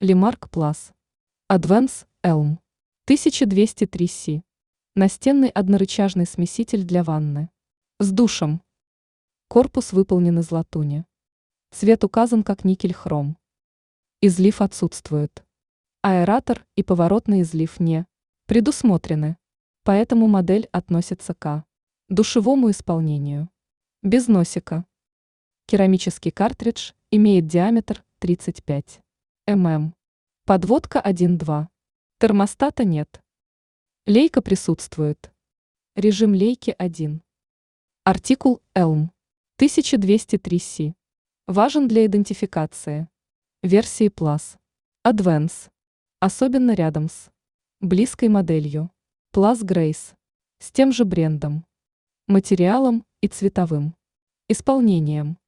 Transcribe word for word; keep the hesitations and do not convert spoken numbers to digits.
Lemark Plus. Advance Elm. тысяча двести три си. Настенный однорычажный смеситель для ванны. С душем. Корпус выполнен из латуни. Цвет указан как никель-хром. Излив отсутствует. Аэратор и поворотный излив не предусмотрены, поэтому модель относится к душевому исполнению. Без носика. Керамический картридж имеет диаметр тридцать пять миллиметров. Подводка один-два. Термостата нет. Лейка присутствует. Режим лейки один. Артикул Elm. тысяча двести три си. Важен для идентификации версии Plus. Advance. Особенно рядом с близкой моделью Plus Grace. С тем же брендом, материалом и цветовым исполнением.